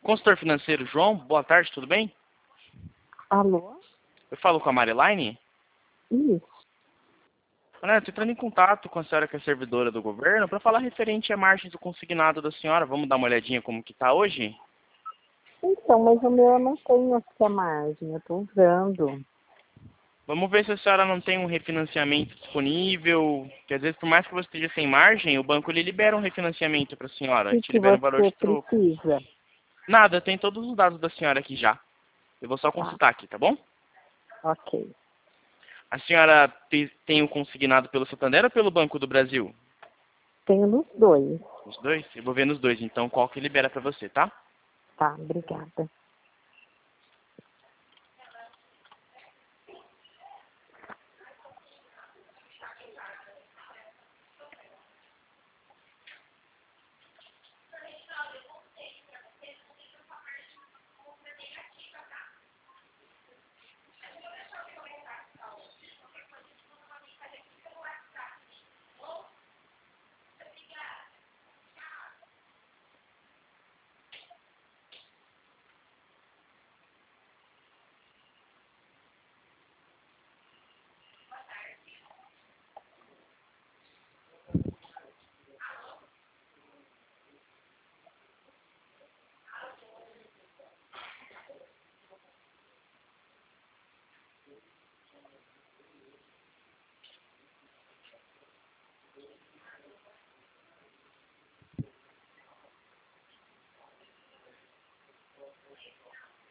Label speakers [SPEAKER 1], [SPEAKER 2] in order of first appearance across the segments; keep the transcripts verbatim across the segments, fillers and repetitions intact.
[SPEAKER 1] Consultor financeiro João, boa tarde, tudo bem?
[SPEAKER 2] Alô?
[SPEAKER 1] Eu falo com a Marilaine.
[SPEAKER 2] Isso.
[SPEAKER 1] Olha, estou entrando em contato com a senhora que é servidora do governo para falar referente à margem do consignado da senhora. Vamos dar uma olhadinha como que está hoje?
[SPEAKER 2] Então, mas o meu eu não tenho aqui a margem, eu estou usando.
[SPEAKER 1] Vamos ver se a senhora não tem um refinanciamento disponível, que às vezes por mais que você esteja sem margem, o banco lhe libera um refinanciamento para a senhora, a
[SPEAKER 2] O
[SPEAKER 1] gente
[SPEAKER 2] que
[SPEAKER 1] libera um valor
[SPEAKER 2] você
[SPEAKER 1] de troco.
[SPEAKER 2] precisa?
[SPEAKER 1] Nada, tem todos os dados da senhora aqui já. Eu vou só
[SPEAKER 2] Tá,
[SPEAKER 1] consultar aqui, tá bom?
[SPEAKER 2] ok.
[SPEAKER 1] A senhora te- tem o consignado pelo Santander ou pelo Banco do Brasil?
[SPEAKER 2] Tenho nos dois.
[SPEAKER 1] Os dois? Eu vou ver nos dois, então qual que libera para você, tá?
[SPEAKER 2] Tá, obrigada.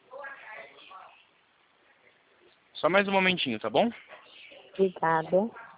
[SPEAKER 1] Só mais um momentinho, tá bom?
[SPEAKER 2] Obrigada.